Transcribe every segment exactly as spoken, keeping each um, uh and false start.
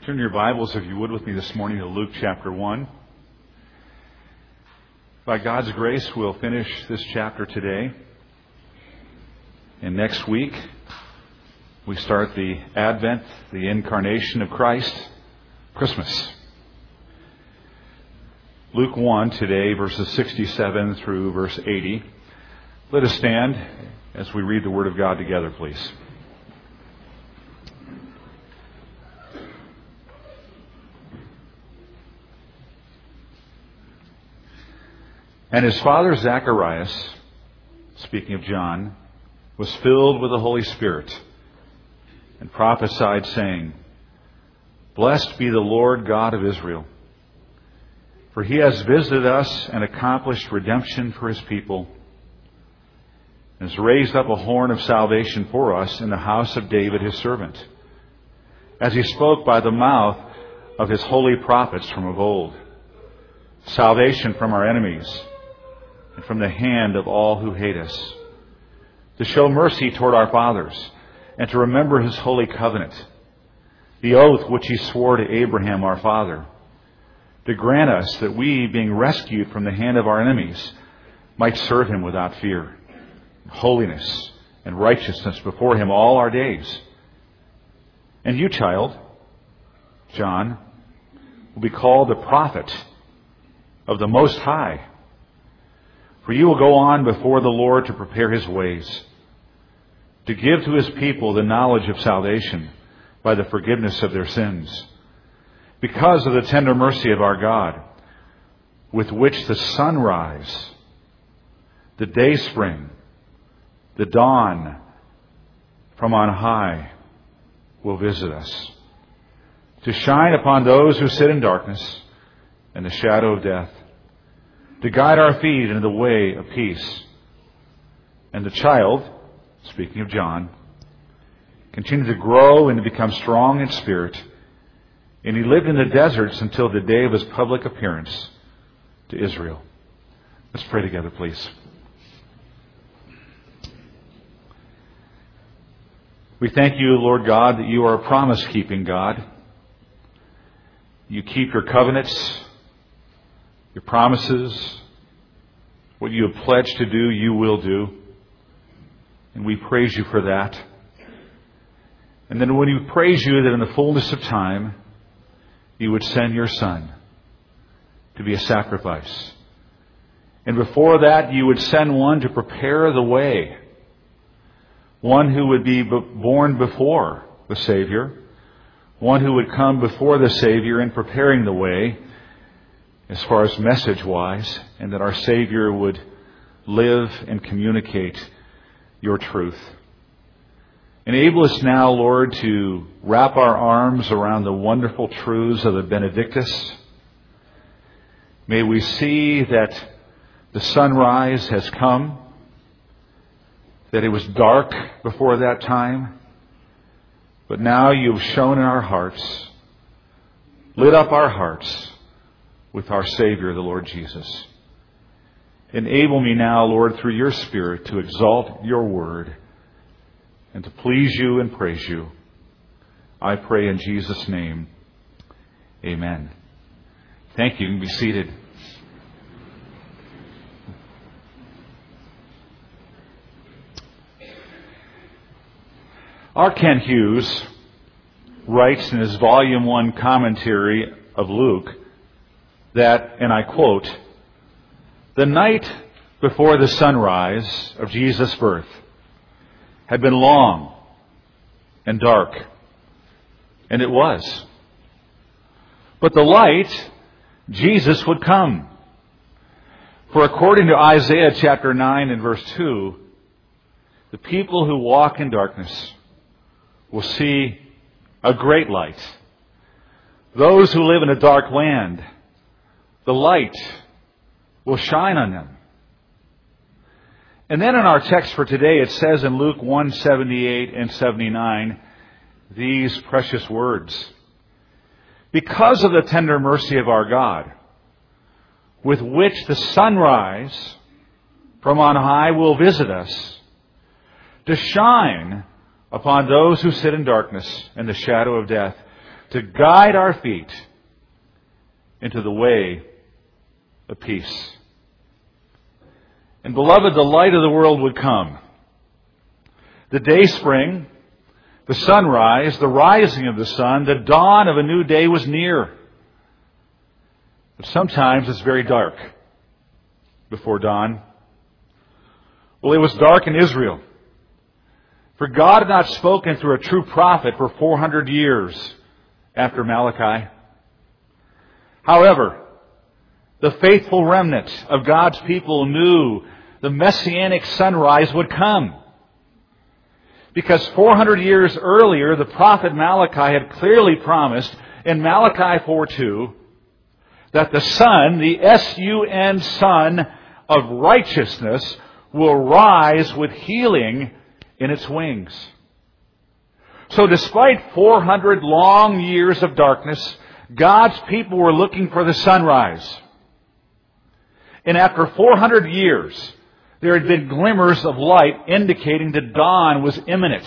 Turn your Bibles, if you would, with me this morning to Luke chapter one. By God's grace, we'll finish this chapter today. And next week, we start the Advent, the incarnation of Christ, Christmas. Luke one today, verses sixty-seven through verse eighty. Let us stand as we read the Word of God together, please. And his father Zacharias, speaking of John, was filled with the Holy Spirit and prophesied, saying, Blessed be the Lord God of Israel, for he has visited us and accomplished redemption for his people, and has raised up a horn of salvation for us in the house of David his servant, as he spoke by the mouth of his holy prophets from of old, salvation from our enemies, and from the hand of all who hate us, to show mercy toward our fathers, and to remember his holy covenant, the oath which he swore to Abraham our father, to grant us that we, being rescued from the hand of our enemies, might serve him without fear, holiness and righteousness before him all our days. And you, child, John, will be called the prophet of the Most High, for you will go on before the Lord to prepare his ways, to give to his people the knowledge of salvation by the forgiveness of their sins, because of the tender mercy of our God, with which the sunrise, the dayspring, the dawn from on high will visit us, to shine upon those who sit in darkness and the shadow of death, to guide our feet into the way of peace. And the child, speaking of John, continued to grow and to become strong in spirit, and he lived in the deserts until the day of his public appearance to Israel. Let's pray together, please. We thank you, Lord God, that you are a promise-keeping God. You keep your covenants, your promises. What you have pledged to do, you will do. And we praise you for that. And then when we praise you that in the fullness of time, you would send your Son to be a sacrifice. And before that, you would send one to prepare the way. One who would be born before the Savior. One who would come before the Savior in preparing the way, as far as message-wise, and that our Savior would live and communicate your truth. Enable us now, Lord, to wrap our arms around the wonderful truths of the Benedictus. May we see that the sunrise has come, that it was dark before that time, but now you've shone in our hearts, lit up our hearts with our Savior, the Lord Jesus. Enable me now, Lord, through your Spirit, to exalt your word and to please you and praise you. I pray in Jesus' name. Amen. Thank you. You can be seated. R. Kent Hughes writes in his volume one commentary of Luke that, and I quote, the night before the sunrise of Jesus' birth had been long and dark, and it was. But the light, Jesus, would come. For according to Isaiah chapter nine and verse two, the people who walk in darkness will see a great light. Those who live in a dark land, the light will shine on them. And then in our text for today, it says in Luke one seventy-eight and seventy-nine, these precious words. Because of the tender mercy of our God, with which the sunrise from on high will visit us, to shine upon those who sit in darkness and the shadow of death, to guide our feet into the way of peace. And beloved, the light of the world would come. The day spring, the sunrise, the rising of the sun, the dawn of a new day was near. But sometimes it's very dark before dawn. Well, it was dark in Israel. For God had not spoken through a true prophet for four hundred years after Malachi. However, the faithful remnant of God's people knew the messianic sunrise would come. Because four hundred years earlier, the prophet Malachi had clearly promised in Malachi four two that the sun, the S U N, sun of righteousness, will rise with healing in its wings. So despite four hundred long years of darkness, God's people were looking for the sunrise. And after four hundred years, there had been glimmers of light indicating that dawn was imminent.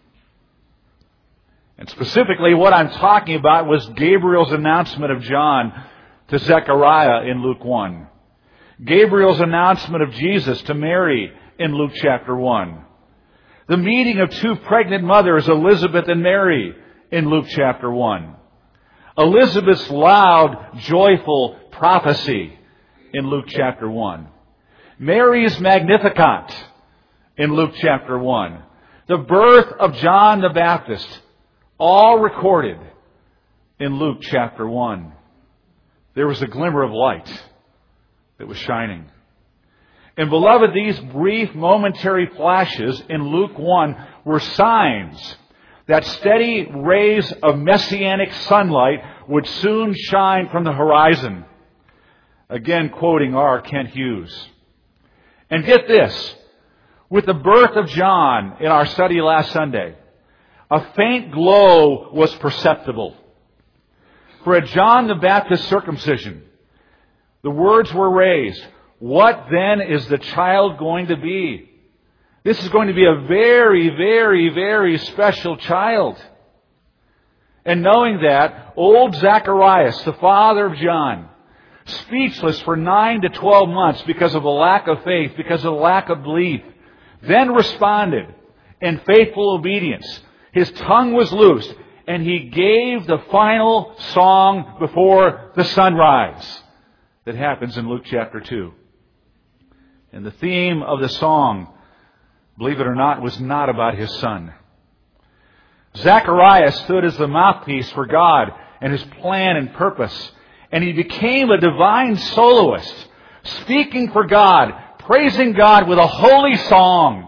And specifically what I'm talking about was Gabriel's announcement of John to Zechariah in Luke one. Gabriel's announcement of Jesus to Mary in Luke chapter one. The meeting of two pregnant mothers, Elizabeth and Mary, in Luke chapter one. Elizabeth's loud, joyful prophecy in Luke chapter one. Mary's Magnificat in Luke chapter one. The birth of John the Baptist, all recorded in Luke chapter one. There was a glimmer of light that was shining. And beloved, these brief momentary flashes in Luke one were signs that steady rays of messianic sunlight would soon shine from the horizon. Again, quoting R. Kent Hughes. And get this, with the birth of John in our study last Sunday, a faint glow was perceptible. For at John the Baptist's circumcision, the words were raised, "What then is the child going to be?" This is going to be a very, very, very special child. And knowing that, old Zacharias, the father of John, speechless for nine to twelve months because of a lack of faith, because of a lack of belief, then responded in faithful obedience. His tongue was loosed, and he gave the final song before the sunrise that happens in Luke chapter two. And the theme of the song, believe it or not, was not about his son. Zacharias stood as the mouthpiece for God and His plan and purpose. And he became a divine soloist, speaking for God, praising God with a holy song.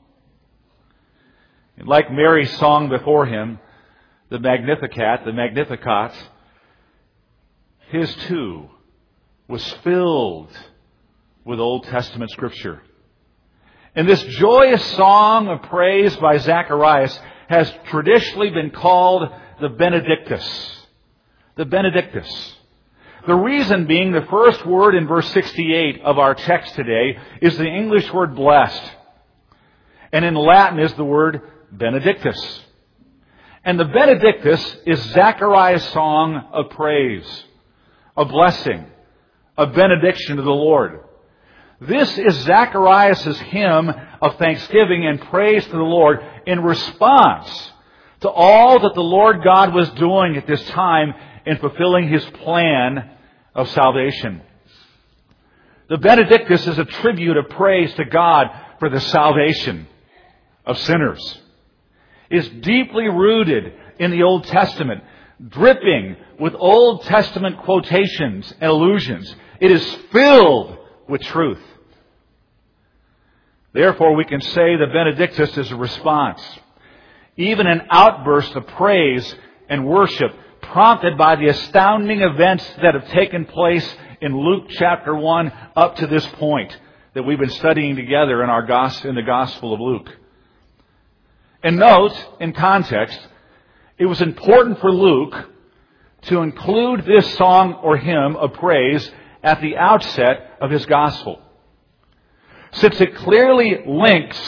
And like Mary's song before him, the Magnificat, the Magnificat, his too was filled with Old Testament Scripture. And this joyous song of praise by Zacharias has traditionally been called the Benedictus. The Benedictus. The reason being the first word in verse sixty-eight of our text today is the English word blessed. And in Latin is the word Benedictus. And the Benedictus is Zechariah's song of praise, a blessing, a benediction to the Lord. This is Zacharias' hymn of thanksgiving and praise to the Lord in response to all that the Lord God was doing at this time in fulfilling His plan of salvation. The Benedictus is a tribute of praise to God for the salvation of sinners. It is deeply rooted in the Old Testament, dripping with Old Testament quotations and allusions. It is filled with truth. Therefore, we can say the Benedictus is a response, even an outburst of praise and worship prompted by the astounding events that have taken place in Luke chapter one up to this point that we've been studying together in our gospel, in the Gospel of Luke. And note, in context, it was important for Luke to include this song or hymn of praise at the outset of his gospel, since it clearly links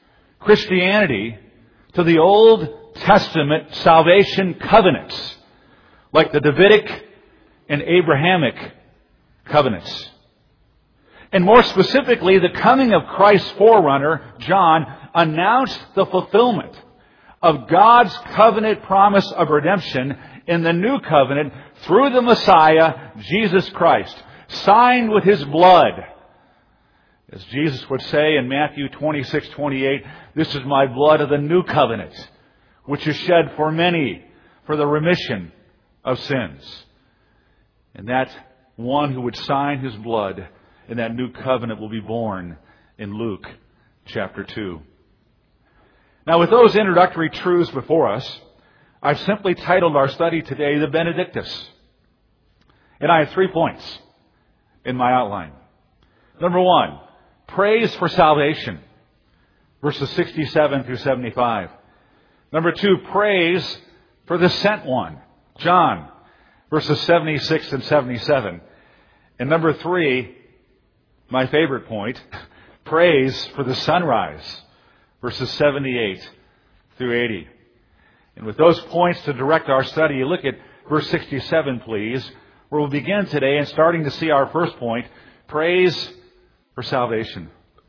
Christianity to the Old Testament salvation covenants like the Davidic and Abrahamic covenants. And more specifically, the coming of Christ's forerunner, John, announced the fulfillment of God's covenant promise of redemption in the new covenant through the Messiah, Jesus Christ, signed with His blood. As Jesus would say in Matthew twenty-six twenty-eight, "This is my blood of the new covenant, which is shed for many for the remission of sins." And that one who would sign His blood in that new covenant will be born in Luke chapter two. Now, with those introductory truths before us, I've simply titled our study today, The Benedictus. And I have three points in my outline. Number one, praise for salvation, verses sixty-seven through seventy-five. Number two, praise for the sent one, John, verses seventy-six and seventy-seven. And number three, my favorite point, praise for the sunrise, verses seventy-eight through eighty. And with those points to direct our study, you look at verse sixty-seven, please, where we'll begin today and starting to see our first point, praise for salvation.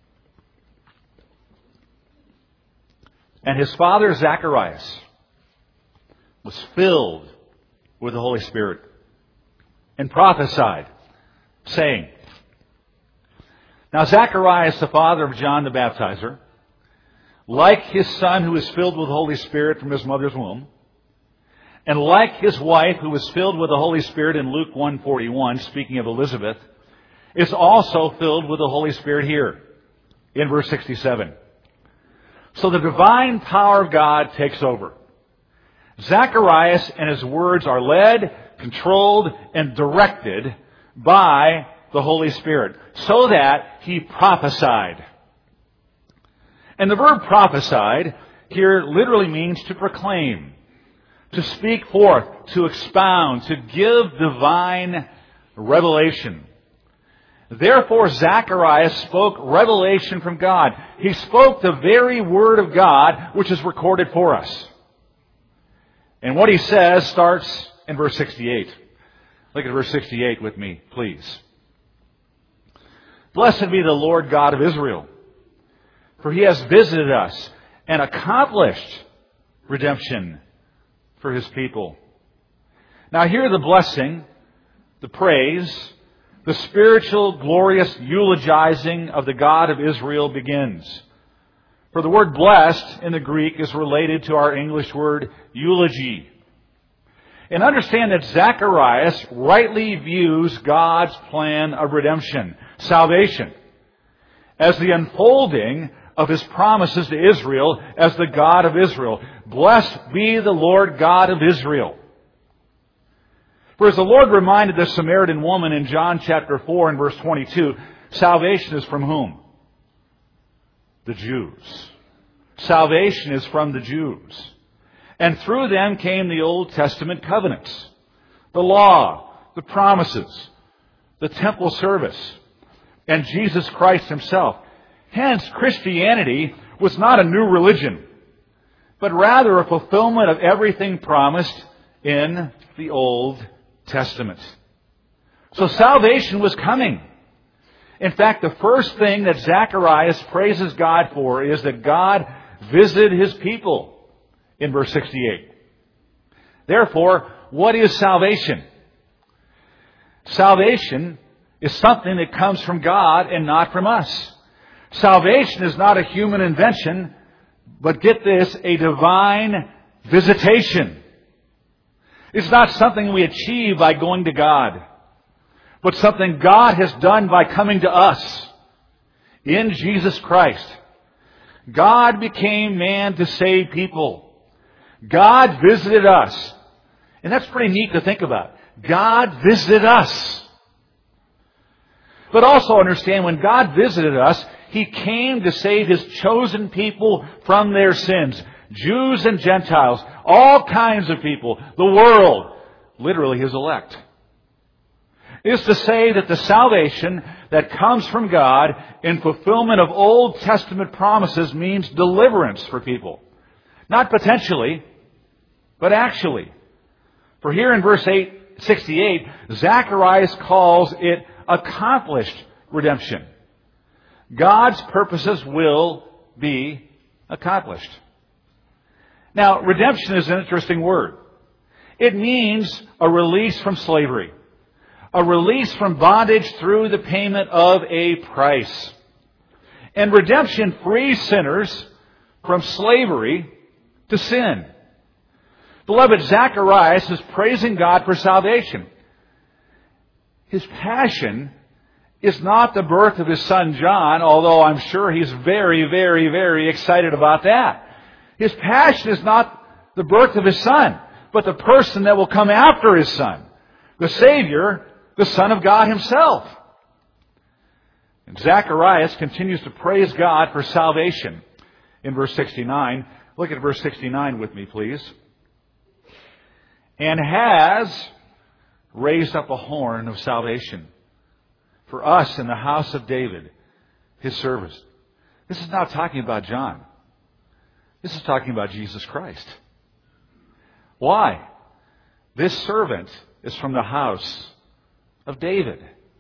And his father Zacharias was filled with the Holy Spirit and prophesied, saying. Now Zacharias, the father of John the Baptizer, like his son who was filled with the Holy Spirit from his mother's womb, and like his wife who was filled with the Holy Spirit in Luke one forty-one, speaking of Elizabeth, is also filled with the Holy Spirit here in verse sixty-seven. So the divine power of God takes over. Zacharias and his words are led, controlled, and directed by the Holy Spirit, so that he prophesied. And the verb prophesied here literally means to proclaim, to speak forth, to expound, to give divine revelation. Therefore, Zacharias spoke revelation from God. He spoke the very word of God, which is recorded for us. And what he says starts in verse sixty-eight. Look at verse sixty-eight with me, please. Blessed be the Lord God of Israel, for He has visited us and accomplished redemption for His people. Now here the blessing, the praise, the spiritual, glorious eulogizing of the God of Israel begins. For the word blessed in the Greek is related to our English word eulogy. And understand that Zacharias rightly views God's plan of redemption, salvation, as the unfolding of His promises to Israel as the God of Israel. Blessed be the Lord God of Israel. For as the Lord reminded the Samaritan woman in John chapter four and verse twenty-two, salvation is from whom? The Jews. Salvation is from the Jews. And through them came the Old Testament covenants, the law, the promises, the temple service, and Jesus Christ Himself. Hence, Christianity was not a new religion, but rather a fulfillment of everything promised in the Old Testament. So salvation was coming. In fact, the first thing that Zacharias praises God for is that God visited His people in verse sixty-eight. Therefore, what is salvation? Salvation is something that comes from God and not from us. Salvation is not a human invention, but get this, a divine visitation. It's not something we achieve by going to God, but something God has done by coming to us in Jesus Christ. God became man to save people. God visited us. And that's pretty neat to think about. God visited us. But also understand, when God visited us, He came to save His chosen people from their sins. Jews and Gentiles, all kinds of people, the world, literally His elect. It is to say that the salvation that comes from God in fulfillment of Old Testament promises means deliverance for people. Not potentially, but actually. For here in verse eight sixty-eight, Zacharias calls it accomplished redemption. God's purposes will be accomplished. Now, redemption is an interesting word. It means a release from slavery, a release from bondage through the payment of a price. And redemption frees sinners from slavery to sin. Beloved, Zacharias is praising God for salvation. His passion is not the birth of his son John, although I'm sure he's very, very, very excited about that. His passion is not the birth of his son, but the person that will come after his son, the Savior, the Son of God himself. And Zacharias continues to praise God for salvation in verse sixty-nine. Look at verse sixty-nine with me, please. And has raised up a horn of salvation for us in the house of David, his servant. This is not talking about John. This is talking about Jesus Christ. Why? This servant is from the house of David.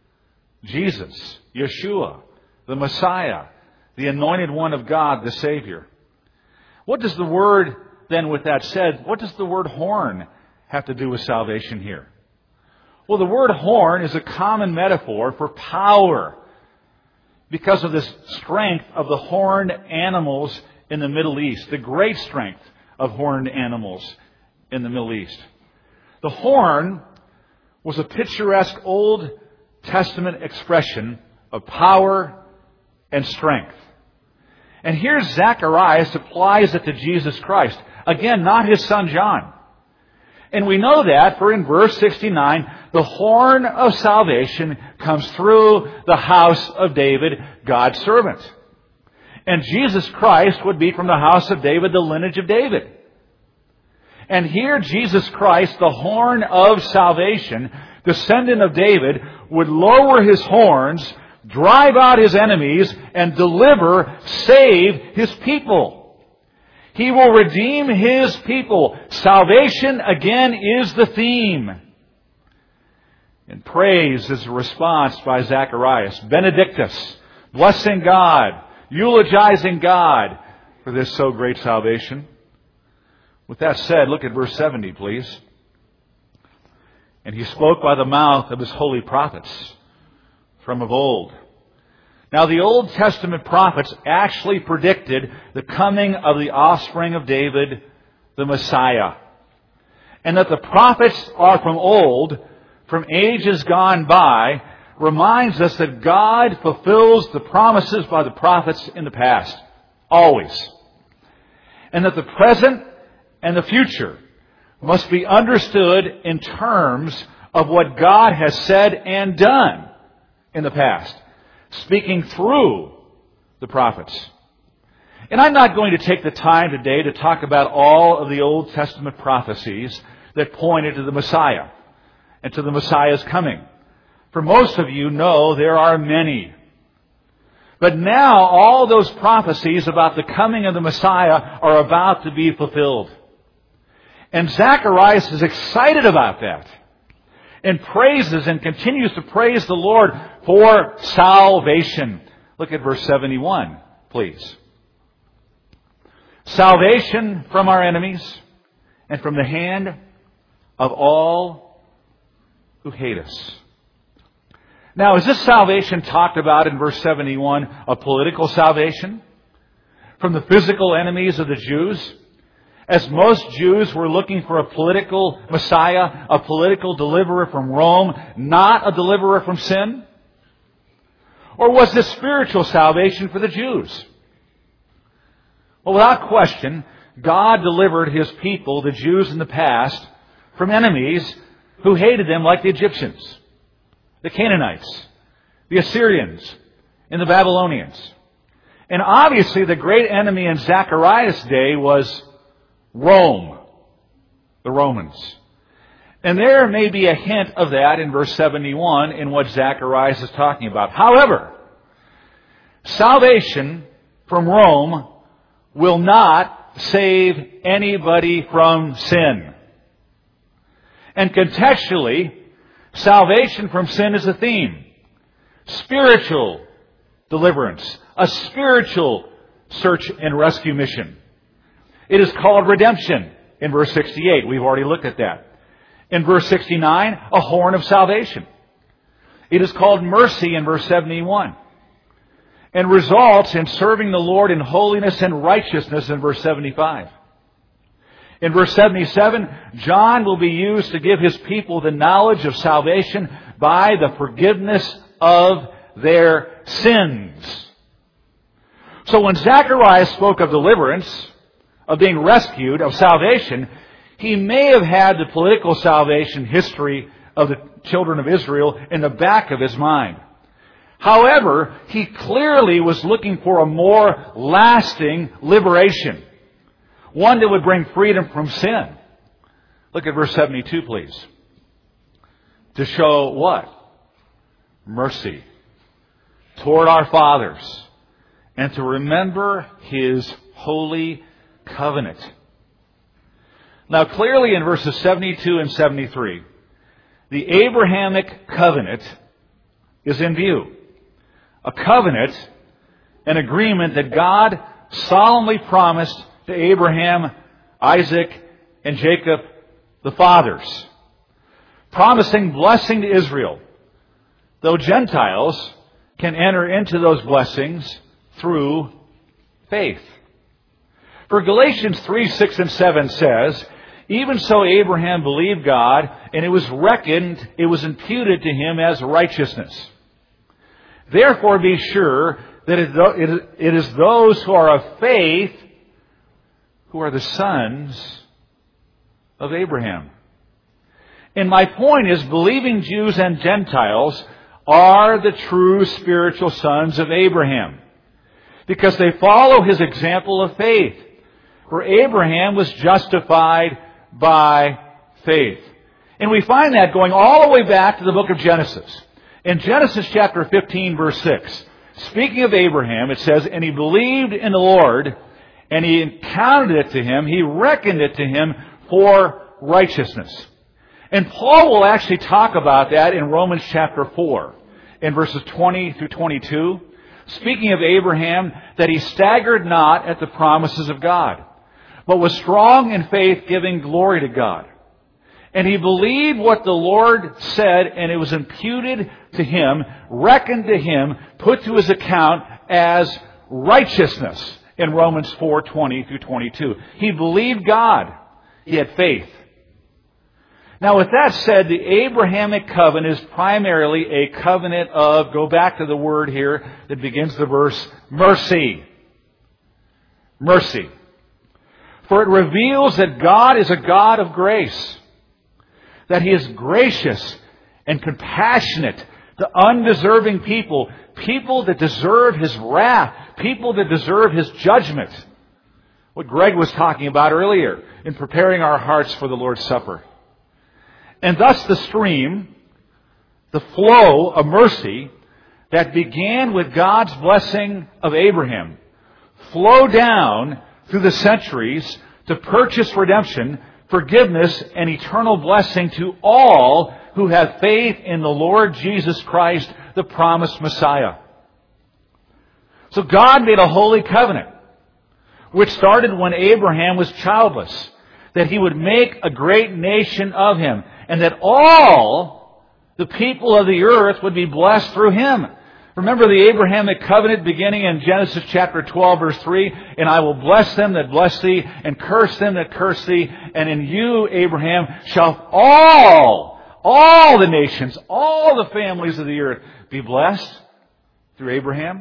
Jesus, Yeshua, the Messiah, the anointed one of God, the Savior. What does the word, then with that said, what does the word horn have to do with salvation here? Well, the word horn is a common metaphor for power because of this strength of the horned animals in the Middle East, the great strength of horned animals in the Middle East. The horn was a picturesque Old Testament expression of power and strength. And here Zacharias applies it to Jesus Christ. Again, not his son John. And we know that, for in verse sixty-nine, the horn of salvation comes through the house of David, God's servant. And Jesus Christ would be from the house of David, the lineage of David. And here Jesus Christ, the horn of salvation, descendant of David, would lower his horns, drive out his enemies, and deliver, save his people. He will redeem his people. Salvation, again, is the theme. And praise is a response by Zacharias. Benedictus, blessing God, eulogizing God for this so great salvation. With that said, look at verse seventy, please. And he spoke by the mouth of his holy prophets from of old. Now, the Old Testament prophets actually predicted the coming of the offspring of David, the Messiah. And that the prophets are from old, from ages gone by, reminds us that God fulfills the promises by the prophets in the past. Always. And that the present and the future must be understood in terms of what God has said and done in the past, speaking through the prophets. And I'm not going to take the time today to talk about all of the Old Testament prophecies that pointed to the Messiah and to the Messiah's coming. For most of you know there are many. But now all those prophecies about the coming of the Messiah are about to be fulfilled. And Zacharias is excited about that and praises and continues to praise the Lord for salvation. Look at verse seventy-one, please. Salvation from our enemies and from the hand of all who hate us. Now, is this salvation talked about in verse seventy-one a political salvation from the physical enemies of the Jews? As most Jews were looking for a political Messiah, a political deliverer from Rome, not a deliverer from sin? Or was this spiritual salvation for the Jews? Well, without question, God delivered His people, the Jews in the past, from enemies who hated them like the Egyptians, the Canaanites, the Assyrians, and the Babylonians. And obviously the great enemy in Zechariah's day was Rome, the Romans. And there may be a hint of that in verse seventy-one in what Zacharias is talking about. However, salvation from Rome will not save anybody from sin. And contextually, salvation from sin is a theme. Spiritual deliverance. A spiritual search and rescue mission. It is called redemption in verse sixty-eight. We've already looked at that. In verse sixty-nine, a horn of salvation. It is called mercy in verse seventy-one. And results in serving the Lord in holiness and righteousness in verse seventy-five. In verse seventy-seven, John will be used to give his people the knowledge of salvation by the forgiveness of their sins. So when Zacharias spoke of deliverance, of being rescued, of salvation, he may have had the political salvation history of the children of Israel in the back of his mind. However, he clearly was looking for a more lasting liberation. One that would bring freedom from sin. Look at verse seventy-two, please. To show what? Mercy toward our fathers, and to remember His holy covenant. Now clearly in verses seventy-two and seventy-three, the Abrahamic covenant is in view. A covenant, an agreement that God solemnly promised to Abraham, Isaac, and Jacob, the fathers, promising blessing to Israel, though Gentiles can enter into those blessings through faith. For Galatians three, six, and seven says, even so Abraham believed God, and it was reckoned, it was imputed to him as righteousness. Therefore be sure that it is those who are of faith who are the sons of Abraham. And my point is, believing Jews and Gentiles are the true spiritual sons of Abraham, because they follow his example of faith. For Abraham was justified by faith. And we find that going all the way back to the book of Genesis. In Genesis chapter fifteen, verse six, speaking of Abraham, it says, and he believed in the Lord, and he counted it to him, he reckoned it to him for righteousness. And Paul will actually talk about that in Romans chapter four, in verses twenty through twenty-two, speaking of Abraham, that he staggered not at the promises of God, but was strong in faith, giving glory to God. And he believed what the Lord said, and it was imputed to him, reckoned to him, put to his account as righteousness in Romans four, twenty through twenty-two. He believed God. He had faith. Now with that said, the Abrahamic covenant is primarily a covenant of, go back to the word here that begins the verse, mercy. Mercy. For it reveals that God is a God of grace. That He is gracious and compassionate to undeserving people. People that deserve His wrath. People that deserve His judgment. What Greg was talking about earlier in preparing our hearts for the Lord's Supper. And thus the stream, the flow of mercy that began with God's blessing of Abraham, flowed down through the centuries to purchase redemption, forgiveness, and eternal blessing to all who have faith in the Lord Jesus Christ, the promised Messiah. So God made a holy covenant, which started when Abraham was childless, that He would make a great nation of him, and that all the people of the earth would be blessed through him. Remember the Abrahamic covenant beginning in Genesis chapter twelve, verse three, and I will bless them that bless thee, and curse them that curse thee, and in you, Abraham, shall all, all the nations, all the families of the earth be blessed through Abraham.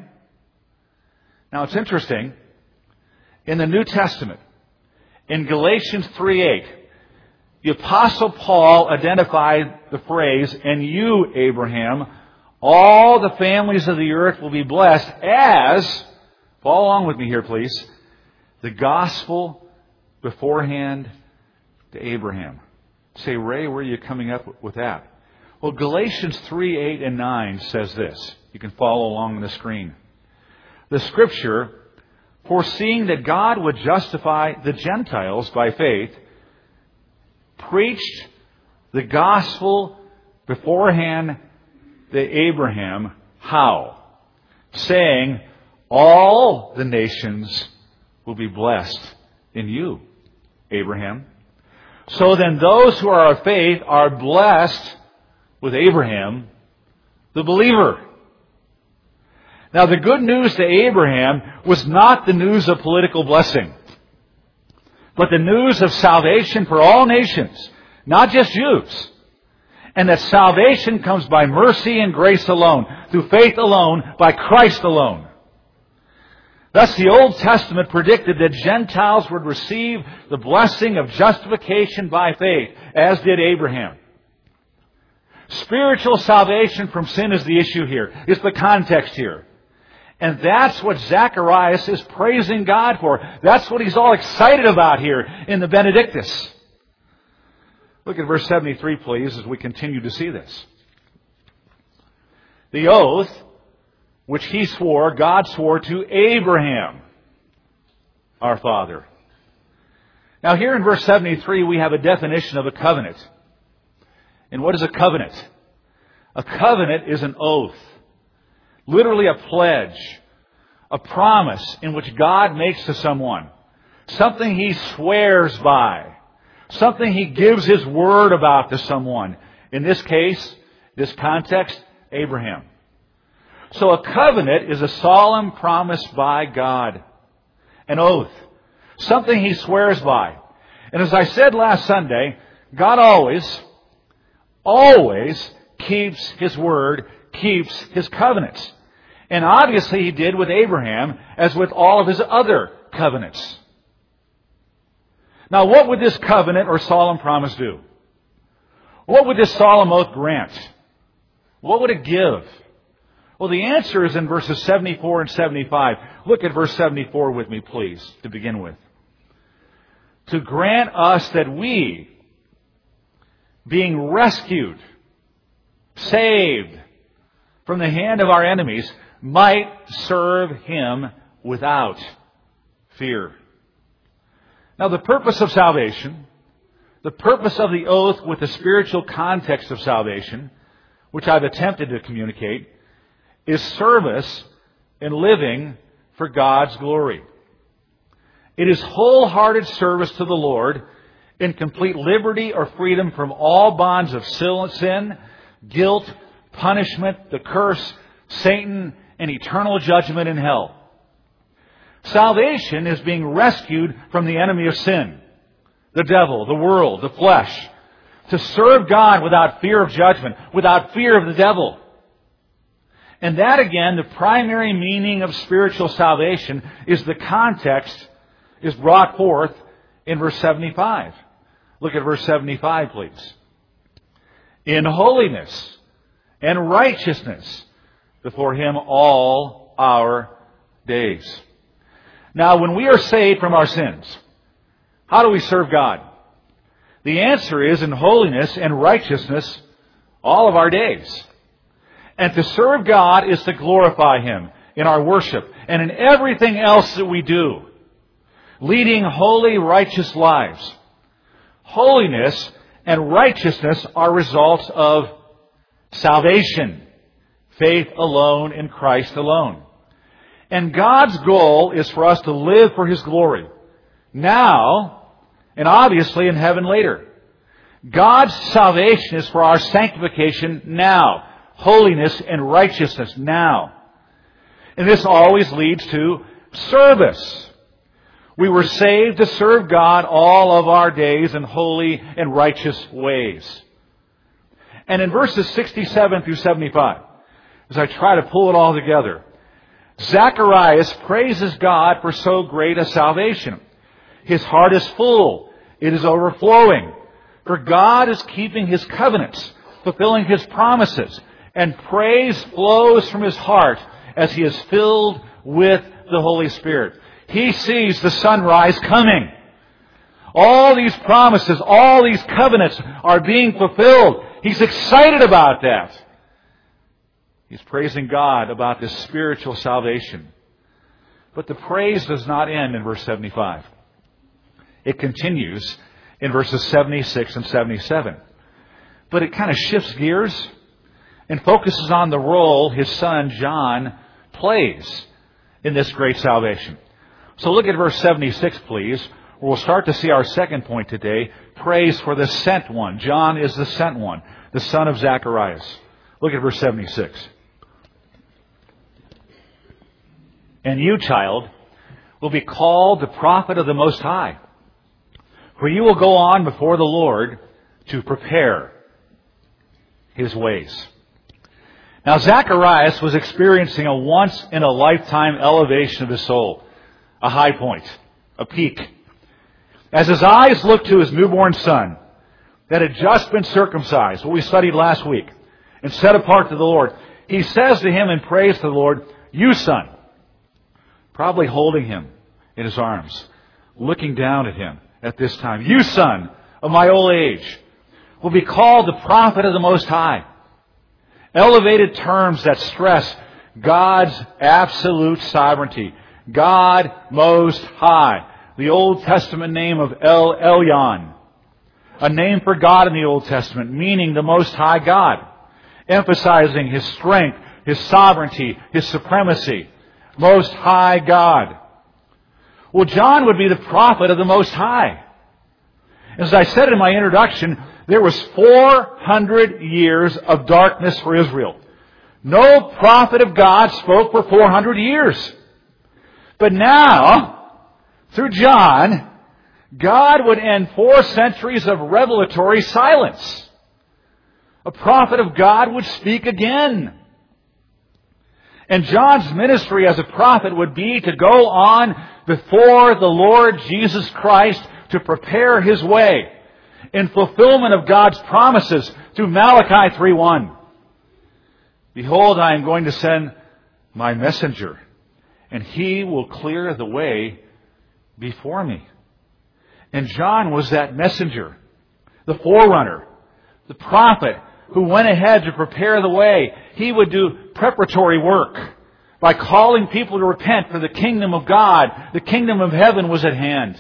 Now it's interesting, in the New Testament, in Galatians three eight, the Apostle Paul identified the phrase, and you, Abraham, all the families of the earth will be blessed as, follow along with me here please, the gospel beforehand to Abraham. Say, Ray, where are you coming up with that? Well, Galatians three eight and nine says this. You can follow along on the screen. The Scripture, foreseeing that God would justify the Gentiles by faith, preached the gospel beforehand to Abraham. How? Saying, all the nations will be blessed in you, Abraham. So then those who are of faith are blessed with Abraham, the believer. Now the good news to Abraham was not the news of political blessing, but the news of salvation for all nations, not just Jews. And that salvation comes by mercy and grace alone, through faith alone, by Christ alone. Thus the Old Testament predicted that Gentiles would receive the blessing of justification by faith, as did Abraham. Spiritual salvation from sin is the issue here. It's the context here. And that's what Zacharias is praising God for. That's what he's all excited about here in the Benedictus. Look at verse seventy-three, please, as we continue to see this. The oath which he swore, God swore to Abraham, our father. Now here in verse seventy-three, we have a definition of a covenant. And what is a covenant? A covenant is an oath. Literally a pledge. A promise in which God makes to someone. Something he swears by. Something he gives his word about to someone. In this case, this context, Abraham. So a covenant is a solemn promise by God. An oath. Something he swears by. And as I said last Sunday, God always, always keeps his word, keeps his covenants. And obviously he did with Abraham, as with all of his other covenants. Now, what would this covenant or solemn promise do? What would this solemn oath grant? What would it give? Well, the answer is in verses seventy-four and seventy-five. Look at verse seventy-four with me, please, to begin with. To grant us that we, being rescued, saved from the hand of our enemies, might serve him without fear. Now, the purpose of salvation, the purpose of the oath with the spiritual context of salvation, which I've attempted to communicate, is service in living for God's glory. It is wholehearted service to the Lord in complete liberty or freedom from all bonds of sin, guilt, punishment, the curse, Satan, and eternal judgment in hell. Salvation is being rescued from the enemy of sin, the devil, the world, the flesh, to serve God without fear of judgment, without fear of the devil. And that, again, the primary meaning of spiritual salvation is the context is brought forth in verse seventy-five. Look at verse seventy-five, please. In holiness and righteousness before him all our days. Now, when we are saved from our sins, how do we serve God? The answer is in holiness and righteousness all of our days. And to serve God is to glorify him in our worship and in everything else that we do. Leading holy, righteous lives. Holiness and righteousness are results of salvation. Faith alone in Christ alone. And God's goal is for us to live for his glory. Now, and obviously in heaven later. God's salvation is for our sanctification now. Holiness and righteousness now. And this always leads to service. We were saved to serve God all of our days in holy and righteous ways. And in verses sixty-seven through seventy-five, as I try to pull it all together, Zacharias praises God for so great a salvation. His heart is full. It is overflowing. For God is keeping his covenants, fulfilling his promises. And praise flows from his heart as he is filled with the Holy Spirit. He sees the sunrise coming. All these promises, all these covenants are being fulfilled. He's excited about that. He's praising God about this spiritual salvation. But the praise does not end in verse seventy-five. It continues in verses seventy-six and seventy-seven. But it kind of shifts gears and focuses on the role his son John plays in this great salvation. So look at verse seventy-six, please, where we'll start to see our second point today, praise for the sent one. John is the sent one, the son of Zacharias. Look at verse seventy-six. And you, child, will be called the prophet of the Most High, for you will go on before the Lord to prepare His ways. Now, Zacharias was experiencing a once-in-a-lifetime elevation of his soul, a high point, a peak. As his eyes looked to his newborn son that had just been circumcised, what we studied last week, and set apart to the Lord, he says to him in praise to the Lord, "You, son," probably holding him in his arms, looking down at him at this time, "You, son of my old age, will be called the prophet of the Most High." Elevated terms that stress God's absolute sovereignty. God Most High. The Old Testament name of El Elyon. A name for God in the Old Testament, meaning the Most High God. Emphasizing His strength, His sovereignty, His supremacy. Most High God. Well, John would be the prophet of the Most High. As I said in my introduction, there was four hundred years of darkness for Israel. No prophet of God spoke for four hundred years. But now, through John, God would end four centuries of revelatory silence. A prophet of God would speak again. And John's ministry as a prophet would be to go on before the Lord Jesus Christ to prepare His way in fulfillment of God's promises through Malachi three one. "Behold, I am going to send my messenger, and he will clear the way before me." And John was that messenger, the forerunner, the prophet who went ahead to prepare the way. He would do preparatory work by calling people to repent, for the kingdom of God, the kingdom of heaven was at hand.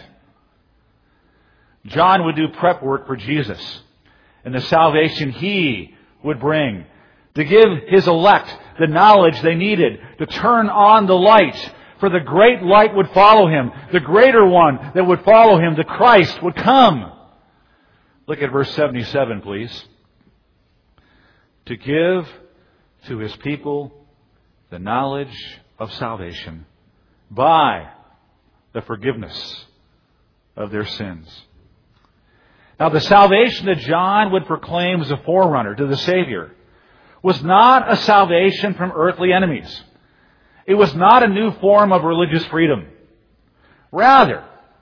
John would do prep work for Jesus and the salvation He would bring, to give His elect the knowledge they needed to turn on the light, for the great light would follow Him. The greater one that would follow Him, the Christ, would come. Look at verse seventy-seven, please. To give to His people the knowledge of salvation by the forgiveness of their sins. Now, the salvation that John would proclaim as a forerunner to the Savior was not a salvation from earthly enemies. It was not a new form of religious freedom. Rather,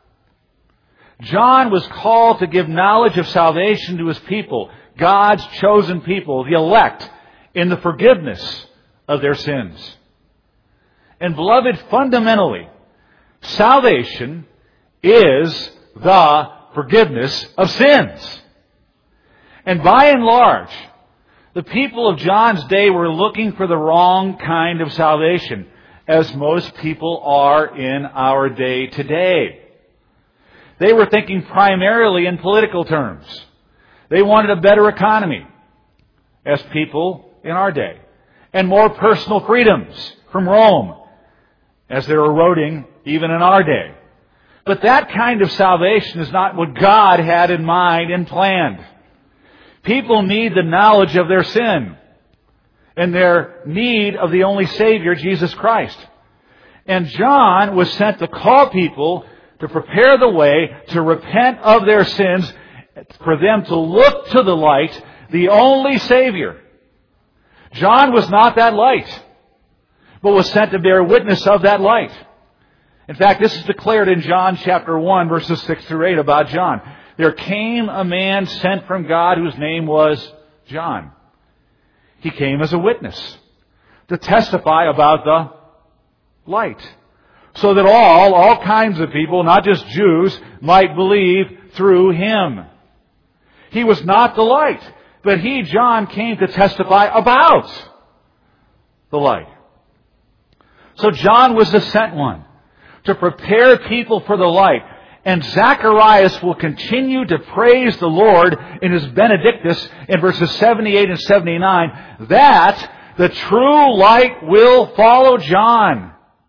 John was called to give knowledge of salvation to his people, God's chosen people, the elect, in the forgiveness of their sins. And beloved, fundamentally, salvation is the forgiveness of sins. And by and large, the people of John's day were looking for the wrong kind of salvation, as most people are in our day today. They were thinking primarily in political terms. They wanted a better economy, as people in our day, and more personal freedoms from Rome, as they're eroding even in our day. But that kind of salvation is not what God had in mind and planned. People need the knowledge of their sin and their need of the only Savior, Jesus Christ. And John was sent to call people to prepare the way to repent of their sins, for them to look to the light, the only Savior. John was not that light, but was sent to bear witness of that light. In fact, this is declared in John chapter one, verses six through eight about John. There came a man sent from God whose name was John. He came as a witness to testify about the light, so that all, all kinds of people, not just Jews, might believe through him. He was not the light, but he, John, came to testify about the light. So John was the sent one to prepare people for the light And Zacharias will continue to praise the Lord in his Benedictus in verses seventy-eight and seventy-nine, that the true light will follow John.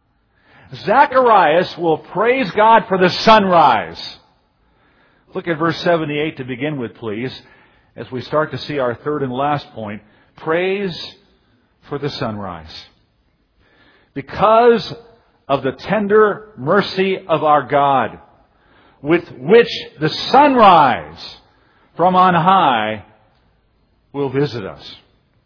Zacharias will praise God for the sunrise. Look at verse seventy-eight to begin with, please, as we start to see our third and last point. Praise for the sunrise. Because of the tender mercy of our God, with which the sunrise from on high will visit us.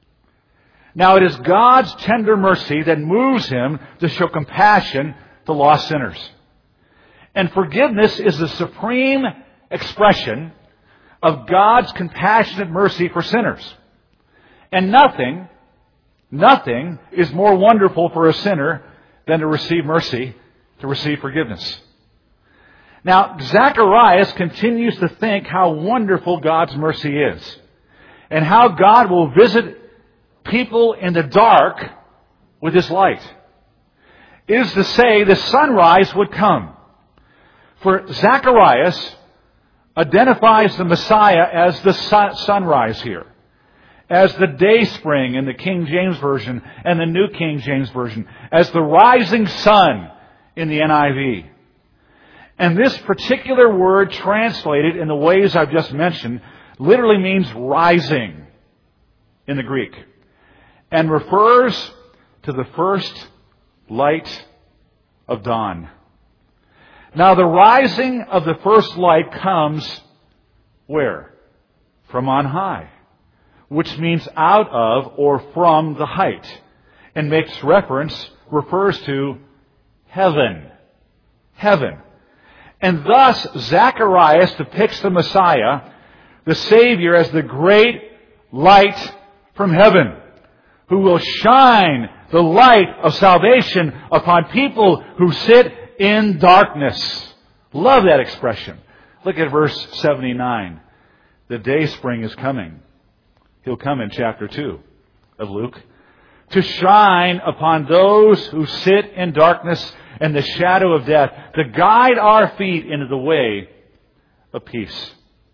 Now it is God's tender mercy that moves Him to show compassion to lost sinners. And forgiveness is the supreme expression of God's compassionate mercy for sinners. And nothing, nothing is more wonderful for a sinner than to receive mercy, to receive forgiveness. Now, Zacharias continues to think how wonderful God's mercy is, and how God will visit people in the dark with His light. It is to say, the sunrise would come. For Zacharias identifies the Messiah as the sun- sunrise here, as the day spring in the King James Version and the New King James Version, as the rising sun in the N I V. And this particular word, translated in the ways I've just mentioned, literally means rising in the Greek, and refers to the first light of dawn. Now, the rising of the first light comes where? From on high, which means out of or from the height, and makes reference, refers to heaven. Heaven. And thus, Zacharias depicts the Messiah, the Savior, as the great light from heaven, who will shine the light of salvation upon people who sit in darkness. Love that expression. Look at verse seventy-nine. The day spring is coming. He'll come in chapter two of Luke. To shine upon those who sit in darkness and the shadow of death, to guide our feet into the way of peace.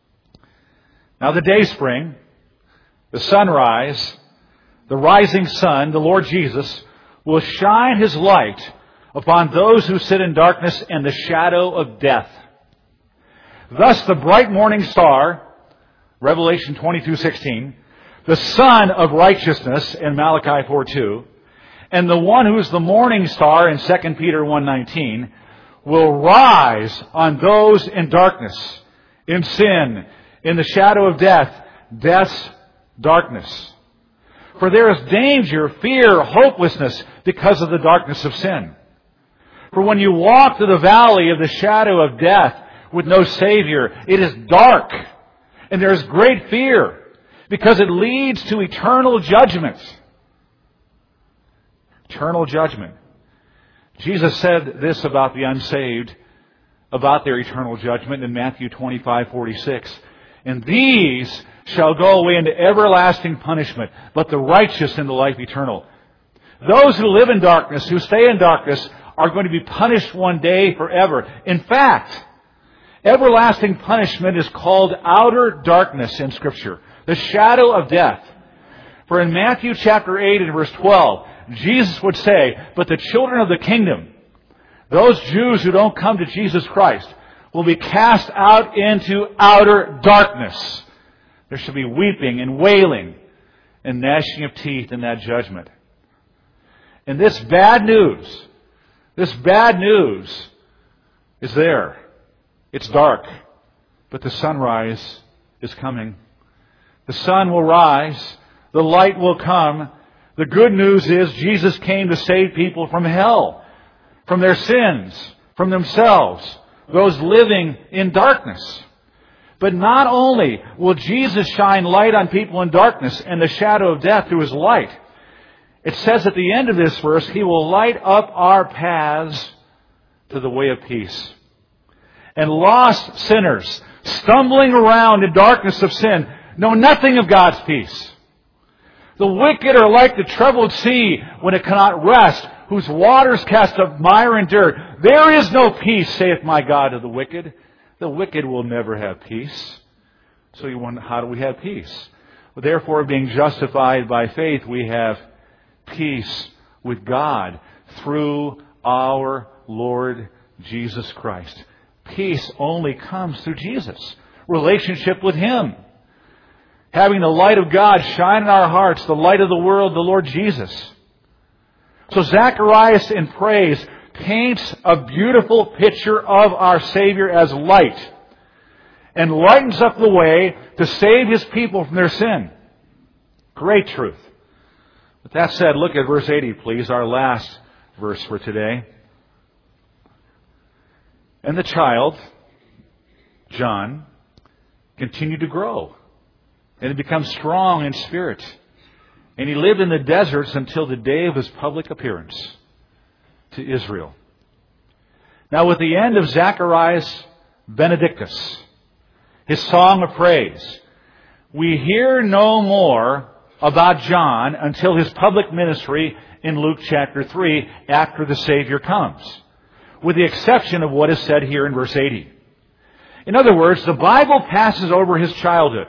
Now the day spring, the sunrise, the rising sun, the Lord Jesus, will shine His light upon those who sit in darkness and the shadow of death. Thus the bright morning star, Revelation twenty-two sixteen, the Son of righteousness in Malachi four two, and the one who is the morning star in Second Peter one nineteen, will rise on those in darkness, in sin, in the shadow of death, death's darkness. For there is danger, fear, hopelessness because of the darkness of sin. For when you walk through the valley of the shadow of death with no Savior, it is dark, and there is great fear, because it leads to eternal judgment. Eternal judgment. Jesus said this about the unsaved, about their eternal judgment in Matthew twenty-five forty-six. And these shall go away into everlasting punishment, but the righteous into life eternal. Those who live in darkness, who stay in darkness, are going to be punished one day forever. In fact, everlasting punishment is called outer darkness in Scripture, the shadow of death. For in Matthew chapter eight and verse twelve, Jesus would say, but the children of the kingdom, those Jews who don't come to Jesus Christ, will be cast out into outer darkness. There shall be weeping and wailing and gnashing of teeth in that judgment. And this bad news, this bad news is there. It's dark, but the sunrise is coming. The sun will rise. The light will come. The good news is Jesus came to save people from hell, from their sins, from themselves, those living in darkness. But not only will Jesus shine light on people in darkness and the shadow of death through His light, it says at the end of this verse, He will light up our paths to the way of peace. And lost sinners, stumbling around in darkness of sin, know nothing of God's peace. The wicked are like the troubled sea when it cannot rest, whose waters cast up mire and dirt. There is no peace, saith my God, to the wicked. The wicked will never have peace. So you wonder, how do we have peace? Well, therefore, being justified by faith, we have peace with God through our Lord Jesus Christ. Peace only comes through Jesus. Relationship with Him. Having the light of God shine in our hearts, the light of the world, the Lord Jesus. So Zacharias in praise paints a beautiful picture of our Savior as light and lightens up the way to save His people from their sin. Great truth. With that said, look at verse eighty, please, our last verse for today. And the child, John, continued to grow, and he became strong in spirit. And he lived in the deserts until the day of his public appearance to Israel. Now, with the end of Zacharias Benedictus, his song of praise, we hear no more about John until his public ministry in Luke chapter three, after the Savior comes, with the exception of what is said here in verse eighty. In other words, the Bible passes over his childhood,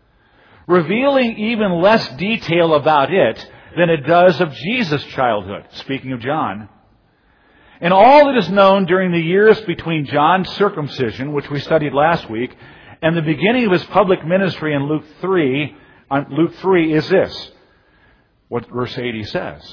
revealing even less detail about it than it does of Jesus' childhood, speaking of John. And all that is known during the years between John's circumcision, which we studied last week, and the beginning of his public ministry in Luke three, on Luke three is this, what verse eighty says.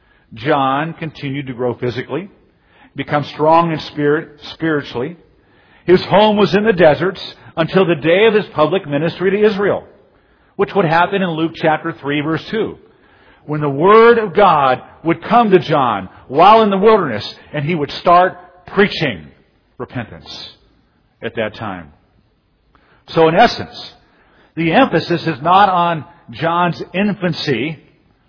John continued to grow physically, become strong in spirit, spiritually. His home was in the deserts until the day of his public ministry to Israel, which would happen in Luke chapter three, verse two, when the Word of God would come to John while in the wilderness, and he would start preaching repentance at that time. So in essence, the emphasis is not on John's infancy,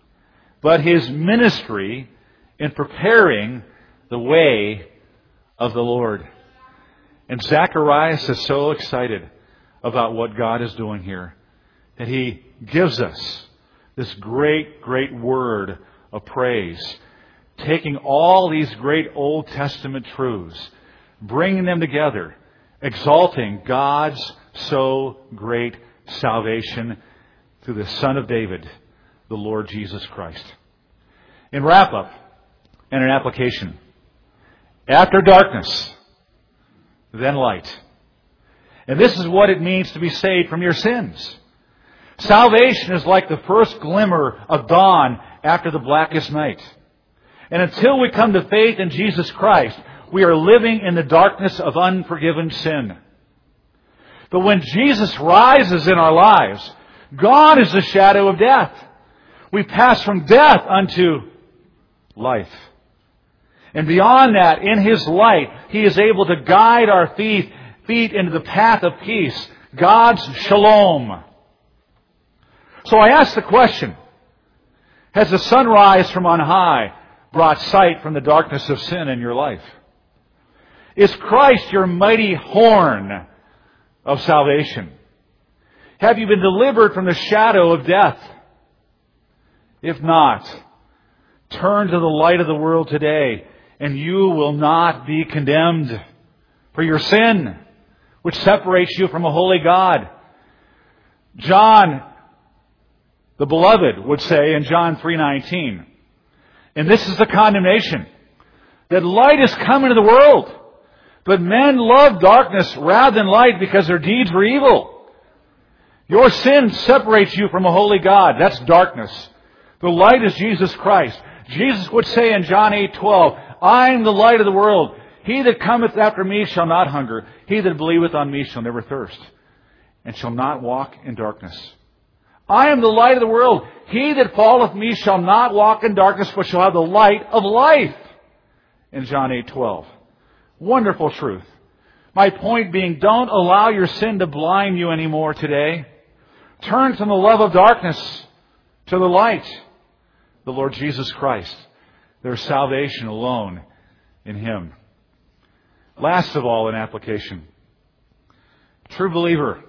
but his ministry in preparing the way of the Lord. And Zacharias is so excited about what God is doing here that he gives us this great, great word of praise, taking all these great Old Testament truths, bringing them together, exalting God's so great salvation through the Son of David, the Lord Jesus Christ. In wrap-up and in application, after darkness, then light. And this is what it means to be saved from your sins. Salvation is like the first glimmer of dawn after the blackest night. And until we come to faith in Jesus Christ, we are living in the darkness of unforgiven sin. But when Jesus rises in our lives, gone is the shadow of death. We pass from death unto life. And beyond that, in His light, He is able to guide our feet, feet into the path of peace, God's shalom. So I ask the question, has the sunrise from on high brought sight from the darkness of sin in your life? Is Christ your mighty horn of salvation? Have you been delivered from the shadow of death? If not, turn to the light of the world today, and you will not be condemned for your sin, which separates you from a holy God. John, the beloved, would say in John three nineteen, and this is the condemnation, that light is come into the world, but men love darkness rather than light because their deeds were evil. Your sin separates you from a holy God. That's darkness. The light is Jesus Christ. Jesus would say in John eight twelve, I am the light of the world. He that cometh after me shall not hunger. He that believeth on me shall never thirst, and shall not walk in darkness. I am the light of the world. He that followeth me shall not walk in darkness, but shall have the light of life. In John eight twelve. Wonderful truth. My point being, don't allow your sin to blind you anymore today. Turn from the love of darkness to the light, the Lord Jesus Christ. There's salvation alone in Him. Last of all, in application, true believer,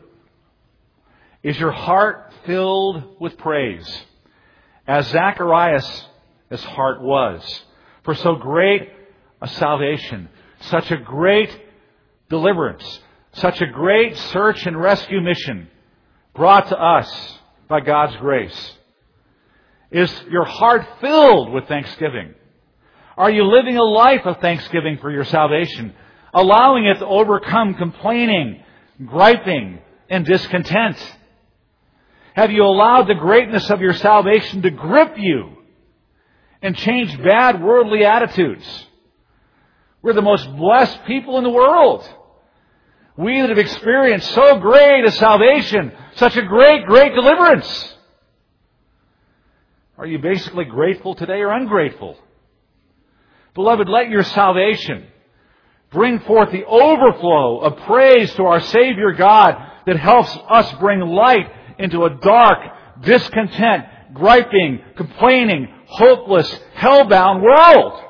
is your heart filled with praise, as Zacharias' heart was, for so great a salvation, such a great deliverance, such a great search and rescue mission brought to us by God's grace? Is your heart filled with thanksgiving? Are you living a life of thanksgiving for your salvation, allowing it to overcome complaining, griping, and discontent? Have you allowed the greatness of your salvation to grip you and change bad worldly attitudes? We're the most blessed people in the world. We that have experienced so great a salvation, such a great, great deliverance. Are you basically grateful today or ungrateful? Beloved, let your salvation bring forth the overflow of praise to our Savior God that helps us bring light into a dark, discontent, griping, complaining, hopeless, hell-bound world.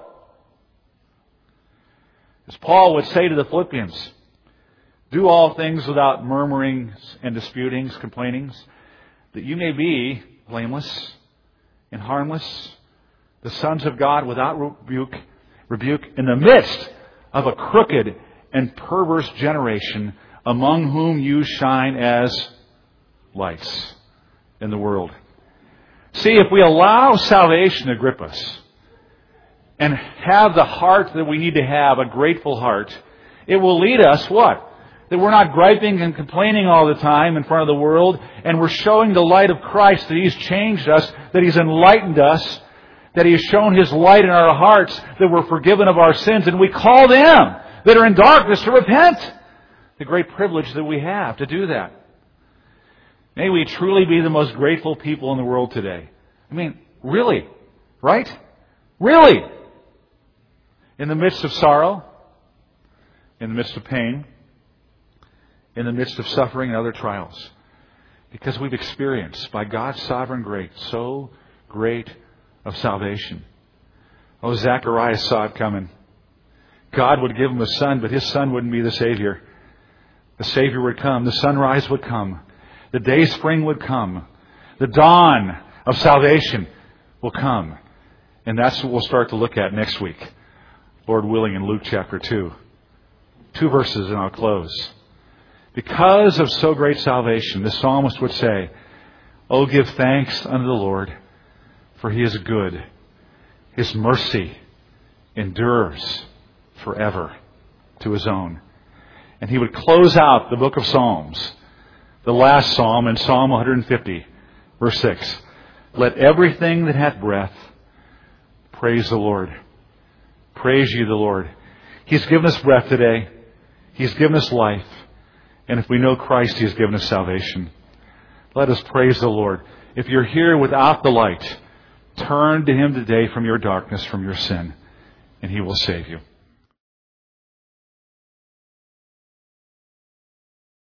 As Paul would say to the Philippians, do all things without murmurings and disputings, complainings, that you may be blameless and harmless, the sons of God without rebuke, rebuke in the midst of a crooked and perverse generation, among whom you shine as lights in the world. See, if we allow salvation to grip us and have the heart that we need to have, a grateful heart, it will lead us what? That we're not griping and complaining all the time in front of the world, and we're showing the light of Christ, that He's changed us, that He's enlightened us, that He has shown His light in our hearts, that we're forgiven of our sins, and we call them that are in darkness to repent. The great privilege that we have to do that. May we truly be the most grateful people in the world today. I mean, really, right? Really. In the midst of sorrow, in the midst of pain, in the midst of suffering and other trials. Because we've experienced, by God's sovereign grace, so great of salvation. Oh, Zacharias saw it coming. God would give him a son, but his son wouldn't be the Savior. The Savior would come. The sunrise would come. The day spring would come. The dawn of salvation will come. And that's what we'll start to look at next week, Lord willing, in Luke chapter two. Two verses and I'll close. Because of so great salvation, the psalmist would say, oh, give thanks unto the Lord, for He is good. His mercy endures forever to His own. And he would close out the book of Psalms, the last psalm in Psalm one fifty, verse six. Let everything that hath breath praise the Lord. Praise ye the Lord. He's given us breath today. He's given us life. And if we know Christ, He has given us salvation. Let us praise the Lord. If you're here without the light, turn to Him today from your darkness, from your sin, and He will save you.